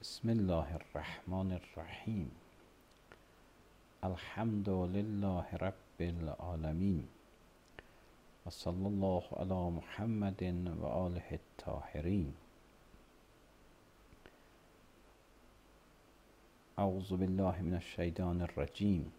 بسم الله الرحمن الرحیم. الحمد لله رب العالمین و صلی الله علی محمد و آله الطاهرین. اعوذ بالله من الشیطان الرجیم.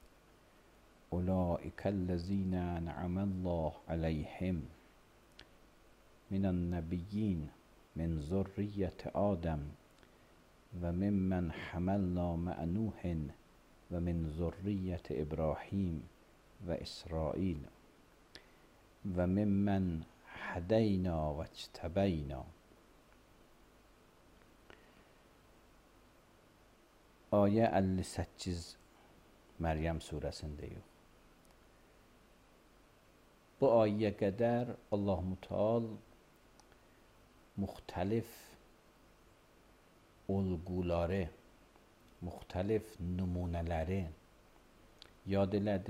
اولئک الذین انعم الله علیهم من النبیین من ذریة آدم و ممن حملنا مع نوح و من ذریة ابراهیم و اسرائیل و ممن هدینا و اجتبینا. Ayə 58 Məryəm surəsindəyik. Bu ayəyə qədər Allah-u Teala müxtəlif olguları, müxtəlif nümunələri yad elədi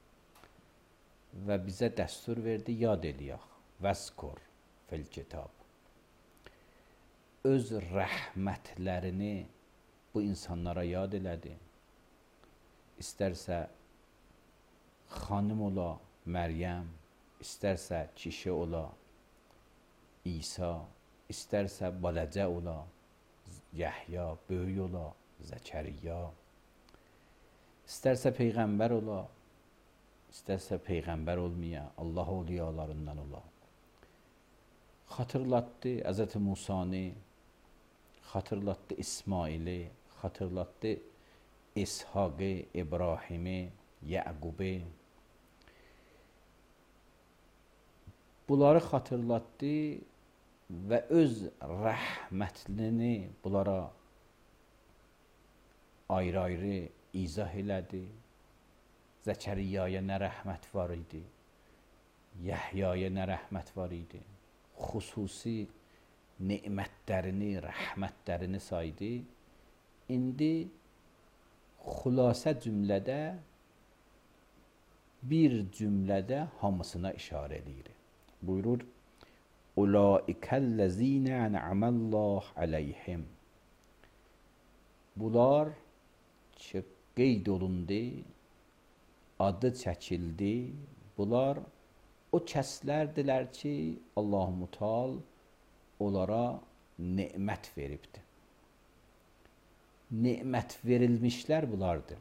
və bizə dəstur verdi, yad eləyək. Vəzkur fil kitab. Öz rəhmətlərini bu insanlara yad elədi. İstərsə xanım ola Məryəm, istərsə kişi ola İsa, istərsə balacə ola Yəhya, böyük ola Zəkəriyya, istərsə peyğəmbər ola, istərsə peyğəmbər olmaya, Allah awliyalarından ola. Xatırlatdı Həzrəti Musanı, xatırlatdı İsmaili, xatırlatdı İshaqı, İbrahimi, Yəqubu. Bunları xatırlatdı və öz rəhmətlini bunlara ayrı-ayrı izah elədi. Zəkəriyyaya nə rəhmət var idi, Yəhyaya nə rəhmət var idi. Xüsusi nemətlərini, rəhmətlərini saydı. İndi xülasə cümlədə, bir cümlədə hamısına işarə edir. Buyurur: Ulaikellezine en'amallah aleyhim. Bunlar ki qeyd olundu, adı çəkildi. Bunlar o kəslərdirlər ki, Allah-u Teala onlara nemət veribdir. Nemət verilmişlər bunlardır.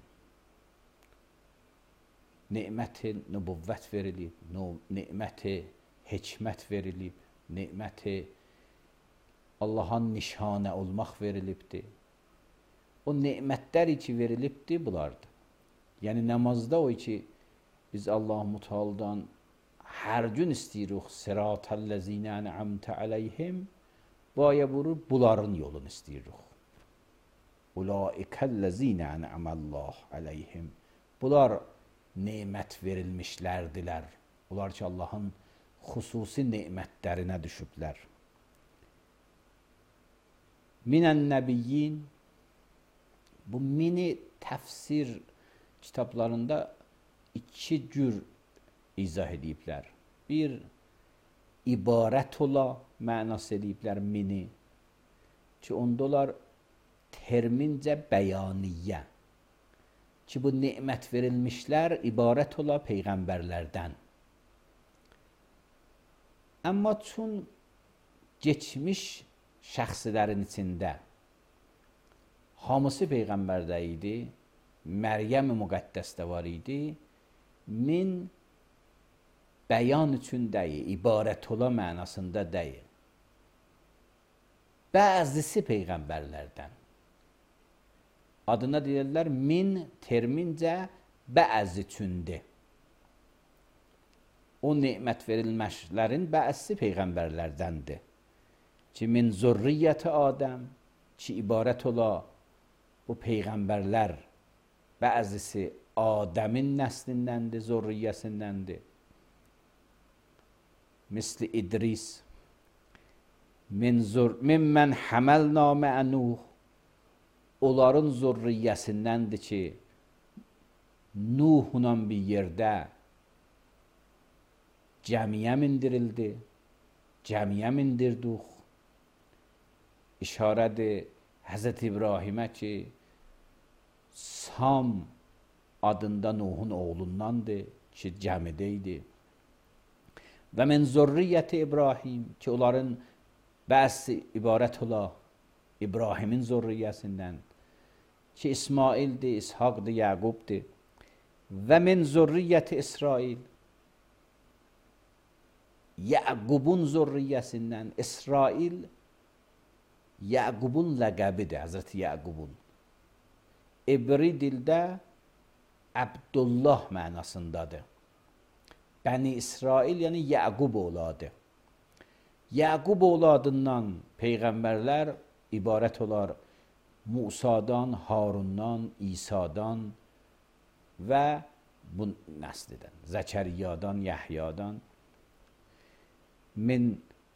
Neməti nübüvvət verilib, neməti hikmət verilib, neməti Allah'a nişanə olmaq verilibdir. O nemətlər ki verilibdir bunlardır. Yəni namazda o ki biz Allah-u Teala'dan hər gün istəyirik sıratəl-ləzinə en'amtə aleyhim, bu ayə vurur bunların yolunu istəyirik. Ulaikellezine en'amallah aleyhim. Bunlar nemət verilmişlərdilər. Bunlar ki Allah'ın xüsusi nemətlərinə düşüblər. Minən nəbiyyin. Bu mini təfsir kitablarında iki cür izah ediblər. Bir, ibarət ola mənası ediblər mini, ki ondalar termincə bəyaniyyə, ki bu nemət verilmişlər ibarət ola peyğəmbərlərdən. Amma çün geçmiş şəxslərin içində hamısı peyğəmbərdə idi, Məryəm-i müqəddəsdə var idi, min bəyan üçün deyil, ibarət ola mənasında deyil. Bəzisi peyğəmbərlərdən. Adına deyirlər min termincə bəzi üçündür. O nemət verilmişlərin bəzisi peyğəmbərlərdəndir. Ki min zürriyyət Adəm, ki ibarət ola bu peyğəmbərlər bəzisi Adəmin nəslindəndir, zürriyyəsindəndir. Misli İdris. Mimmən həməlna mə'ə Nuh. Onların zürriyyəsindəndir ki Nuhla bir yerdə cəmiyə mindirildi, cəmiyə mindirdik. İşarədir Həzrət İbrahimə ki, Sam adında Nuhun oğlundandır ki, cəmidə idi. Və min zurriyyəti İbrahim ki, onların bəzi ibarət ola İbrahimin zurriyyəsindən ki, İsmaildir, İshaqdır, Yaqubdur. Və min zurriyyəti İsrail, Yaqubun zurriyyəsindən. İsrail Yaqubun ləqəbidir, Həzrəti Yaqubun. İbri dildə Abdullah mənasındadır. Bəni İsrail, yəni Yaqub oğladı. Yaqub oğladından peyğəmbərlər ibarət olar Musadan, Harundan, İsa'dan və bu nəslidən, Zəkəriyadan, Yəhyadan. Min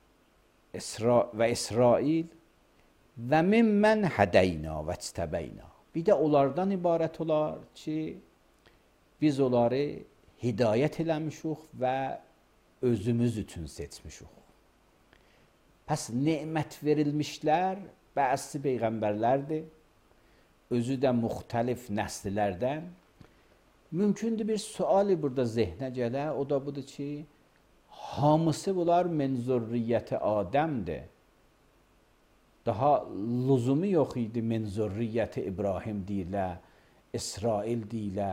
və İsrail və min mən hədəyna və çtəbəyna. Bir də onlardan ibarət olar ki, biz onları hidayət eləmişik və özümüz üçün seçmişik. Pəs nemət verilmişlər bəzi peyğəmbərlərdir, özü də müxtəlif nəslilərdən. Mümkündür bir suali burada zehnə gələ, o da budur ki, hamısı bunlar min zurriyyəti Adəmdir. Daha lüzumu yox idi min zurriyyəti İbrahim deyilə, İsrail deyilə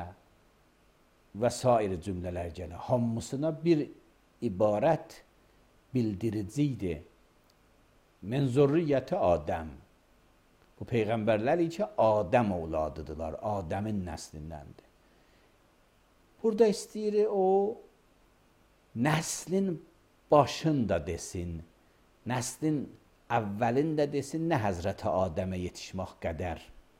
və sair cümlələr gələ. Hamısına bir ibarət bildirici idi. Min zurriyyəti Adəm. Bu peyğəmbərlər ki, Adəm oğladıdılar, Adəmin nəslindəndir. Burada istəyir o nəslin başında desin, nəslin əvvəlində desin, nə Həzrəti Adəmə yetişmək qədər.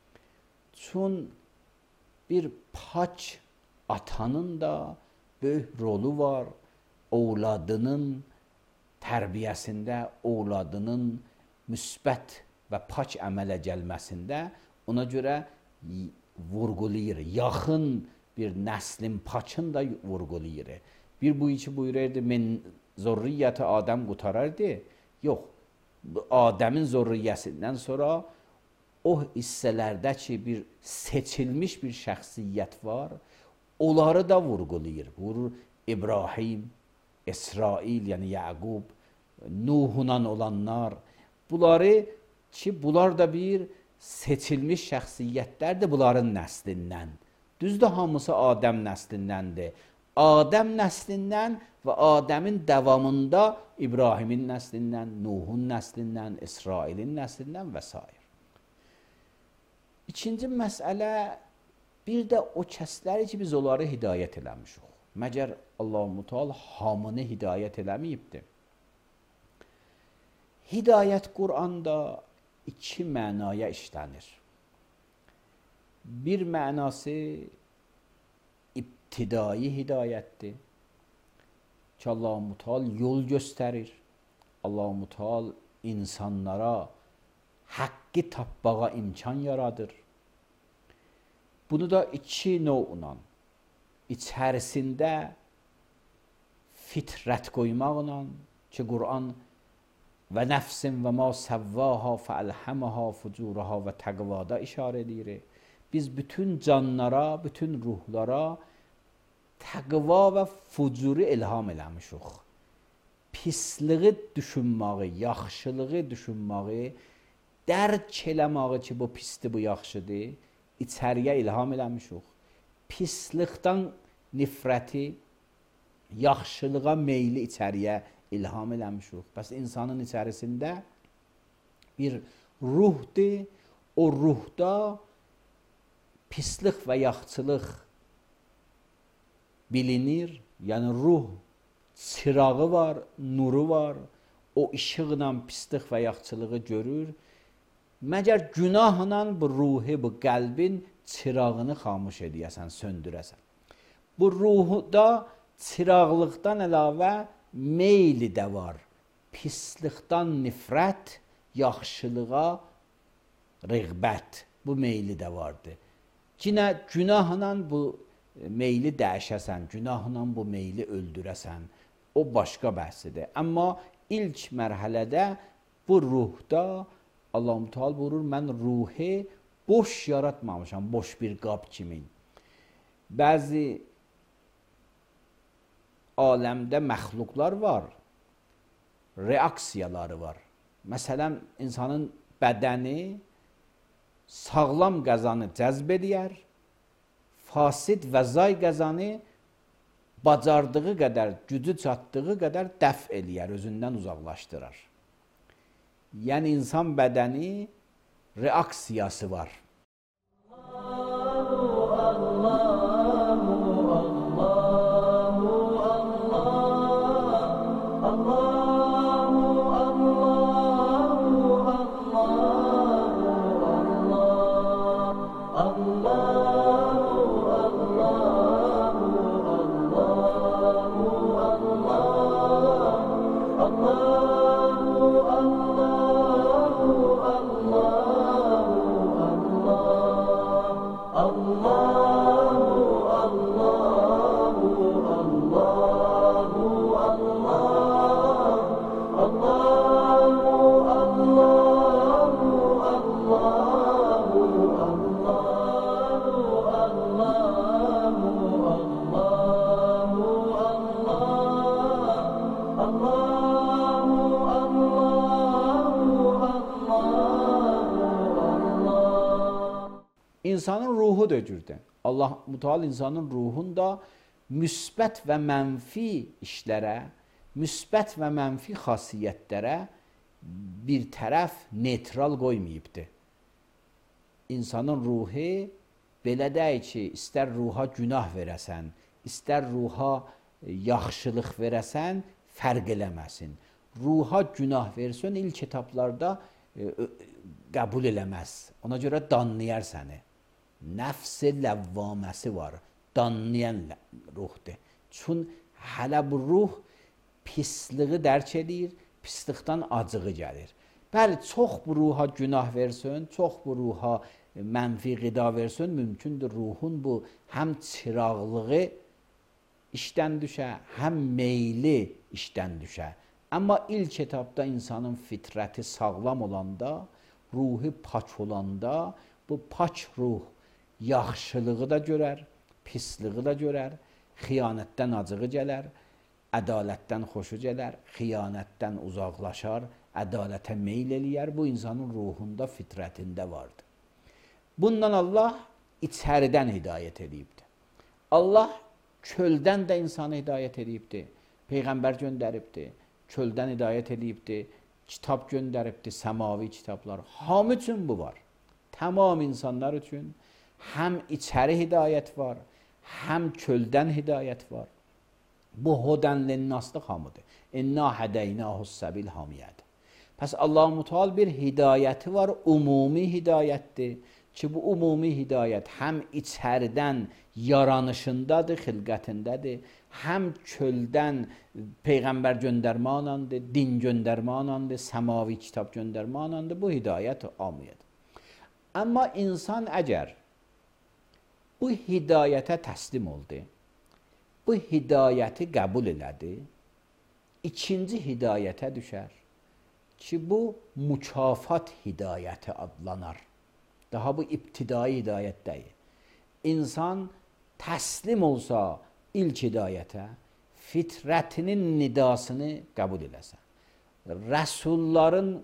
Çün bir paç atanın da böyük rolu var, oğladının tərbiyəsində, oğladının müsbət və paç əmələ gəlməsində ona görə vurğulayır, yaxın bir nəslin paçını da vurğulayır. Bir bu iki buyururdu, min zurriyyəti Adəm qutarardı. Yox, Adəmin zurriyyəsindən sonra o hissələrdə ki, bir seçilmiş bir şəxsiyyət var, onları da vurğulayır. Vurur İbrahim, İsrail, yəni Yaqub, Nuhunla olanlar, bunları ki, bunlar da bir seçilmiş şəxsiyyətlərdir bunların nəslindən. Düzdür, hamısı Adəm nəslindəndir. Adəm nəslindən və Adəmin davamında İbrahimin nəslindən, Nuhun nəslindən, İsrailin nəslindən və s. İkinci məsələ, bir də o kəsləri ki, biz onları hidayət eləmişik. Məgər Allah-u Teala hamını hidayət eləməyibdir. Hidayət Qur'anda iki mənaya işlənir. Bir mənası ibtidai hidayətdir ki, Allah-u Teala yol göstərir. Allah-u Teala insanlara haqqı tapmağa imkan yaradır. Bunu da iki növlə, içərisində fitrət qoymaqla ki, Qur'an və nəfsin və ma səvvaha fəəlhəməha fucuraha və təqvada işarə edir. Biz bütün canlara, bütün ruhlara təqva və fucuru ilham eləmişik. Pisliği düşünməyi, yaxşılığı düşünməyi, dərk eləməyi ki, bu pisdir, bu yaxşıdır, içəriyə ilham eləmişik. Pislikdən nifrəti, yaxşılığa meyli içəriyə ilham eləmişik. Bəs insanın içərisində bir ruhdur, o ruhda pislik və yaxçılıq bilinir, yəni ruh çırağı var, nuru var, o işıqla pislik və yaxçılığı görür. Məgər günahla bu ruhi, bu qəlbin çırağını xamış edəyəsən, söndürəsən. Bu ruhda çıraqlıqdan əlavə meyli də var. Pislikdən nifrət, yaxşılığa rəğbət, bu meyli də vardır. Yine günahla bu meyli dəyişəsən, günahla bu meyli öldürəsən, o başqa bəhsidir. Amma ilk mərhələdə bu ruhda Allah Teala buyurur, mən ruhi boş yaratmamışam, boş bir qab kimi. Bəzi aləmdə məxluqlar var, reaksiyaları var. Məsələn, insanın bədəni sağlam qəzanı cəzb edir, fasid və zay qəzanı bacardığı qədər, gücü çatdığı qədər dəf eləyər, özündən uzaqlaşdırır. Yəni, insan bədəni reaksiyası var. İnsanın ruhu da cürdür. Allah Teala insanın ruhunda müsbət və mənfi işlərə, müsbət və mənfi xasiyyətlərə bir tərəf neytral qoymayıbdır. İnsanın ruhu belə deyil ki, istər ruha günah verəsən, istər ruha yaxşılıq verəsən, fərq eləməsin. Ruha günah versən, ilk kitablarda qəbul eləməz. Ona görə danlayar səni. Nəfs-i ləvvaməsi var, danlayan ruhdur. Çün hələ bu ruh pisliği dərk edir, pislikdən acığı gəlir. Bəli, çox bu ruha günah versin, çox bu ruha mənfi qida versin, mümkündür ruhun bu həm çıraqlığı işdən düşə, həm meyli işdən düşə. Amma ilk etapda insanın fitrəti sağlam olanda, ruhu pak olanda, bu pak ruh yaxşılığı da görər, pisliği də görər, xiyanətdən acığı gələr, ədalətdən xoşu gələr, xiyanətdən uzaqlaşar, ədalətə meyl eləyər. Bu insanın ruhunda, fitrətində vardır. Bundan Allah içəridən hidayət edibdir. Allah çöldən də insanı hidayət edibdir. Peyğəmbər göndəribdir. Çöldən hidayət edibdir. Kitab göndəribdir, səmavi kitablar. Hamı üçün bu var. Tamam insanlar üçün həm içəri hidayət var, həm çöldən hidayət var. Bu hudən linnaslık hamıdır. İnna hədəynahus səbil hamiyədir. Pəs Allah-u Teala bir hidayəti var, umumi hidayətdir ki, bu umumi hidayət həm içəridən yaranışındadır, xilqətindədir, həm çöldən Peyğəmbər göndərmə anandır, din göndərmə anandır, səmavi kitab göndərmə anandır. Bu hidayət amiyədir. Amma insan əgər bu hidayətə təslim oldu, bu hidayəti qəbul elədi, ikinci hidayətə düşər ki, bu mükafat hidayəti adlanar. Daha bu ibtidai hidayət deyil. İnsan təslim olsa ilk hidayətə, fitrətinin nidasını qəbul eləsə, rəsulların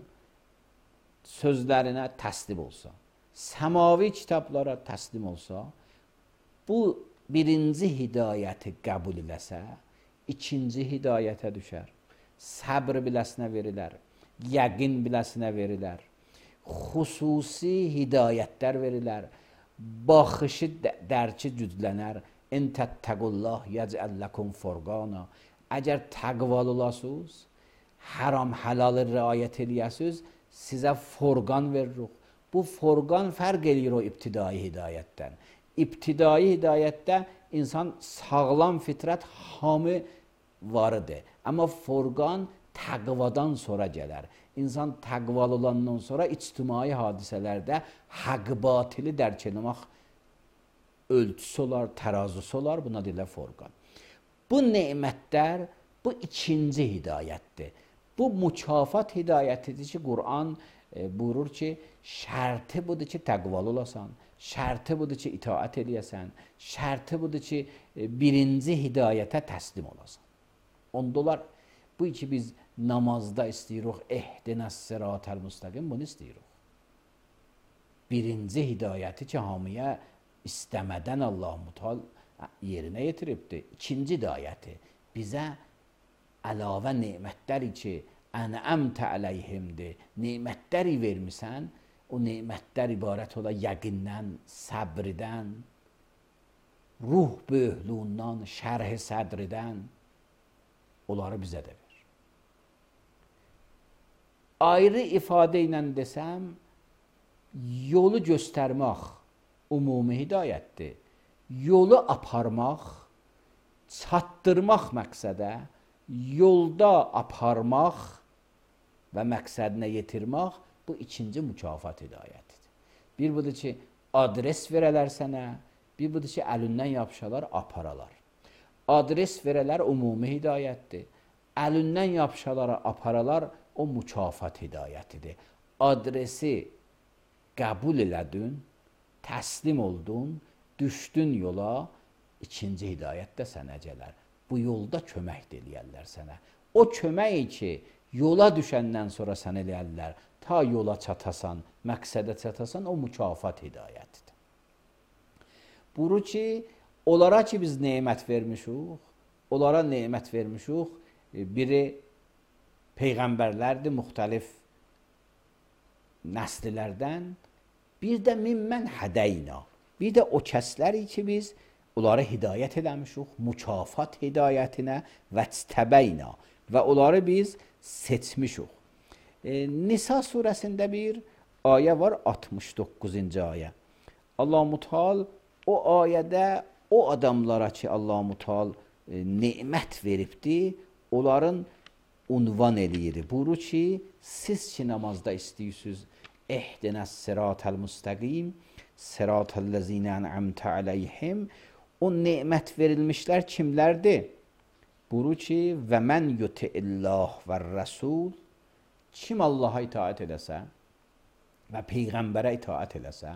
sözlərinə təslim olsa, səmavi kitablara təslim olsa, bu birinci hidayəti qəbul eləsə, ikinci hidayətə düşər. Səbr biləsinə verilər, yəqin biləsinə verilər, xüsusi hidayətlər verilər, baxışı dərki güclənər. İn təttəqullah yəcəl ləkum furqana. Əgər təqvalı olasınız, haram halalı riayət eləyəsiniz, sizə furqan veririk. Bu furqan fərq eləyir o ibtidai hidayətdən. İbtidai hidayətdə insan sağlam fitrət hamı varıdır. Amma furqan təqvadan sonra gələr. İnsan təqvalı olandan sonra ictimai hadisələrdə haqq batili dərk etmək ölçüsü olar, tərazüsü olar. Buna deyirlər furqan. Bu nemətlər bu ikinci hidayətdir. Bu mükafat hidayətidir ki, Qur'an buyurur ki, şərti budur ki, təqvalı olasan, şərti budur ki, itaət eləyəsən, şərti budur ki, birinci hidayətə təslim olasan. Ondalar, bu ki, biz namazda istəyirik, ehdinəs sıratəl müstəqim, bunu istəyirik. Birinci hidayəti ki, hamıya istəmədən Allah-u Teala yerinə yetiribdir. İkinci hidayəti bizə əlavə nemətləri ki, ənəmtə əleyhimdir, nemətləri vermisən, o nemətlər ibarət ola yəqindən, səbridən, ruh böyüklüğündən, şərh-i sədridən, onları bizə də ver. Ayrı ifadə ilə desəm, yolu göstərmək ümumi hidayətdir. Yolu aparmaq, çatdırmaq məqsədə, yolda aparmaq və məqsədinə yetirmək bu ikinci mükafat hidayətidir. Bir budur ki, adres verələr sənə, bir budur ki, əlindən yapışalar, aparalar. Adres verələr ümumi hidayətdir. Əlindən yapışalar, aparalar o mükafat hidayətidir. Adresi qəbul elədin, təslim oldun, düşdün yola, ikinci hidayət də sənə gələr. Bu yolda kömək eləyərlər sənə. O köməyi ki, yola düşəndən sonra sən eləyərlər, ta yola çatasan, məqsədə çatasan, o mükafat hidayətidir. Buyurur ki, onlara ki biz nemət vermişik, onlara nemət vermişik, biri peyğəmbərlərdir, müxtəlif nəslilərdən, bir də mimmən hədəyna, bir də o kəsləri ki biz onları hidayət eləmişik, mükafat hidayətinə və təbəyna və onları biz seçmişik. Nisa surəsində bir ayə var, 69-cu ayə. Allah-u Teala o ayədə o adamlara ki Allah-u Teala nemət veribdir, onların unvan eləyir. Buyurur ki, siz ki namazda istəyirsiniz, ehdinəs sıratəl müstəqim, sıratəl-ləzinə ən'amtə əleyhim, o nemət verilmişlər kimlərdir? Buyurur ki, və mən yuti'illah və rəsul, kim Allaha itaət eləsə və Peyğəmbərə itaət eləsə,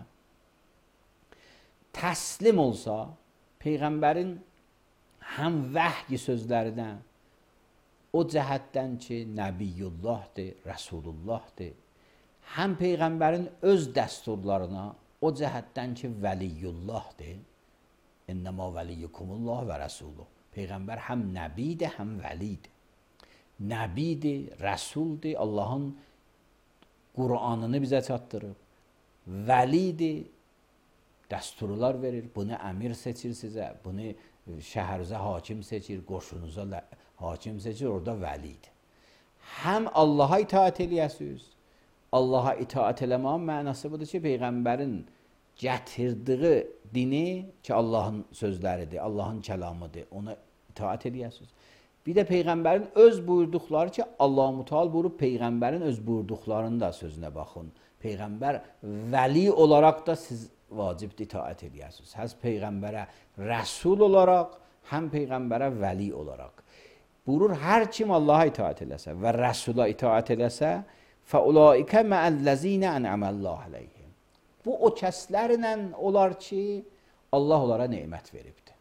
təslim olsa, Peyğəmbərin həm vəhy sözlərindən, o cəhətdən ki, Nəbiyyullahdır, Rəsulullahdır, həm Peyğəmbərin öz dəsturlarına, o cəhətdən ki, Vəliyullahdır, İnnəmə vəliyyukumullah və rəsuluh. Peyğəmbər həm nəbidir, həm vəlidir. Nəbidir, rəsuldir, Allahın Qur'anını bizə çatdırır. Vəlidir, dəsturlar verir, bunu əmir seçir sizə, bunu şəhərizə hakim seçir, qoşunuza hakim seçir, orada vəlidir. Həm Allaha itaət eləyəsiniz, Allaha itaət eləməyin mənası budur ki, Peyğəmbərin gətirdiyi dini ki, Allahın sözləridir, Allahın kəlamıdır, ona itaət eləyəsiniz. Bir də Peyğəmbərin öz buyurduqları ki, Allah-u Teala buyurub, Peyğəmbərin öz buyurduqlarının da sözünə baxın. Peyğəmbər vəli olaraq da siz vacibdir itaət eləyəsiniz. Həz Peyğəmbərə rəsul olaraq, həm Peyğəmbərə vəli olaraq. Buyurur, hər kim Allaha itaət eləsə və rəsula itaət eləsə, فَاُولَٰئِكَ مَعَ الَّذ۪ينَ اَنْعَمَ اللّٰهُ عَلَيْهِمْ. Bu o kəslərlə olar ki, Allah onlara nemət veribdir.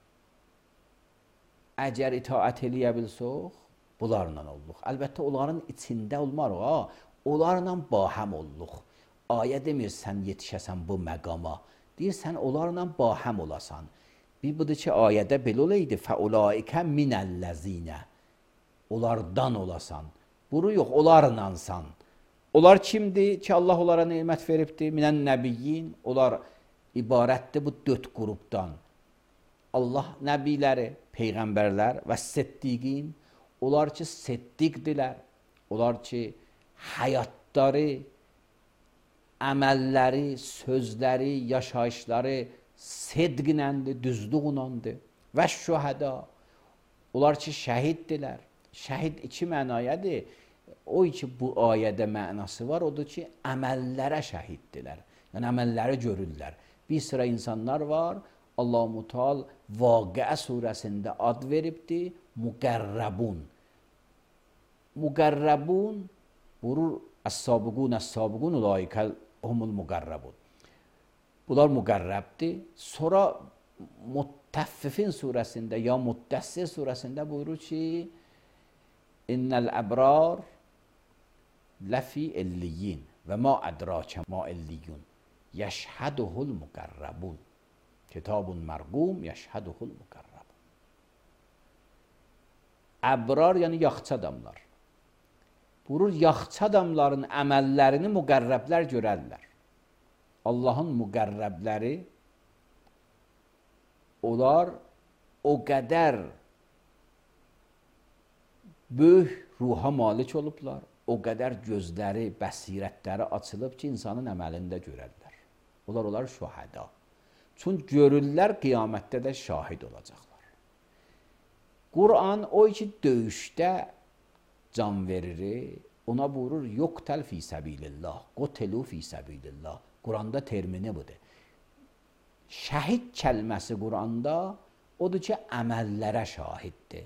Əgər itaət eləyə bilsək, bunlarla olduq. Əlbəttə, onların içində olmarıq, onlarla bahəm olduq. Ayə demir, sən yetişəsən bu məqama. Deyir, sən onlarla bahəm olasan. Bir budur ki, ayədə belə olaydı, فَاُولَٰئِكَ مِنَ الَّذ۪ينَ. Onlardan olasan. Buru yox, onlarlansan. Onlar kimdir ki, Allah onlara nemət veribdir? Minən nəbiyyin, onlar ibarətdir bu 4 qrupdan. Allah nəbiləri, peyğəmbərlər və siddiqin, onlar ki, siddiqdirlər. Onlar ki, həyatları, əməlləri, sözləri, yaşayışları sidqinəndir, düzlüğünəndir. Və şühəda, onlar ki, şəhiddirlər. Şəhid 2 mənayədir. O ki, bu ayədə mənası var, odur ki, əməllərə şəhiddirlər. Yəni, əməlləri görürlər. Bir sıra insanlar var, Allah-u Teala Vaqiə surəsində ad veribdir, müqərrəbun. Müqərrəbun, vurur Əs-sabiqun, əs-sabiqun ulaikə humul muqarrabun. Bunlar müqərrəbdir. Sonra Muttəffifin surəsində ya Muddəssir surəsində buyurur ki, İnnəl əbrar ləfi illiyyin və ma ədrakə ma illiyyun yəşhəduhul müqərrəbun. Kitabun mərqum yəşhəduhul müqərrəbun. Əbrar yəni yaxçı adamlar. Buyurur, yaxçı adamların əməllərini müqərrəblər görərlər. Allahın müqərrəbləri onlar o qədər böyük ruha malik olublar, o qədər gözləri, bəsirətləri açılıb ki, insanın əməlində görərlər. Onlar şühəda. Çünki görürlər, qiyamətdə də şahid olacaqlar. Quran o ki, döyüşdə can verir, ona buyurur, yoqtəl fi səbilillah, qotelu fi səbilillah. Quranda termini budur. Şəhid kəlməsi Quranda odur ki, əməllərə şahiddir.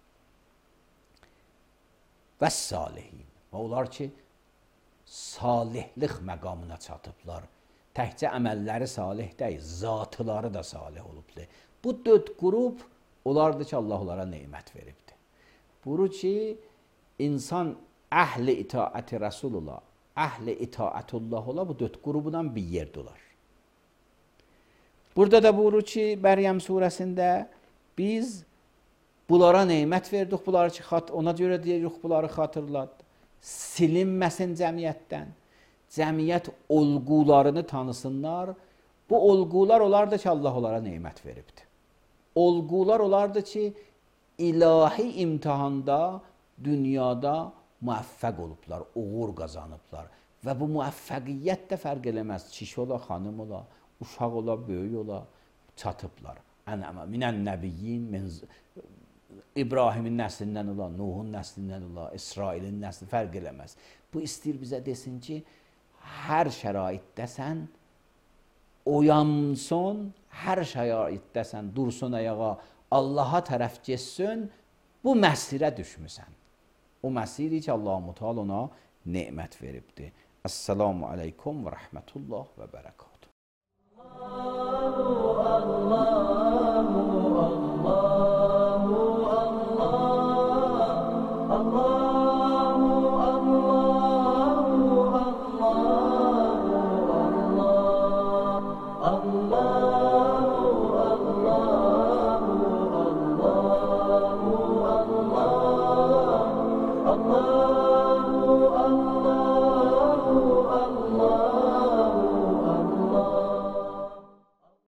Və salihin. Və onlar ki, salihlik məqamına çatıblar. Təkcə əməlləri salih deyil, zatları da salih olubdur. Bu 4 qrup onlardır ki, Allah onlara neymət veribdir. Buyurur ki, insan əhl-i itaəti Rasulullah, əhl-i itaətullah ola, bu 4 qrubudan bir yerdə olar. Burada da buyurur ki, Məryəm surəsində biz bunlara neymət verdik, bunları ki, ona görə deyirik, bunları xatırlad. Silinməsin cəmiyyətdən. Cəmiyyət olğularını tanısınlar. Bu olğular olardı ki, Allah onlara neymət veribdir. Olğular olardı ki, ilahi imtihanda, dünyada müvəffəq olublar, uğur qazanıblar. Və bu müvəffəqiyyət də fərq eləməz. Kişi ola, xanım ola, uşaq ola, böyük ola, çatıblar. Minən nəbiyyin, İbrahimin nəslindən ola, Nuhun nəslindən ola, İsrailin nəsli fərq eləməz. Bu istəyir bizə desin ki, hər şəraitdəsən, oyansın, hər şəraitdəsən, dursun ayağa, Allaha tərəf geçsin, bu məsirə düşmüsən. O məsiri ki, Allah-u Teala ona nemət veribdir. Əssalamu aleykum və rəhmətullah və bərəkatuhu. Allah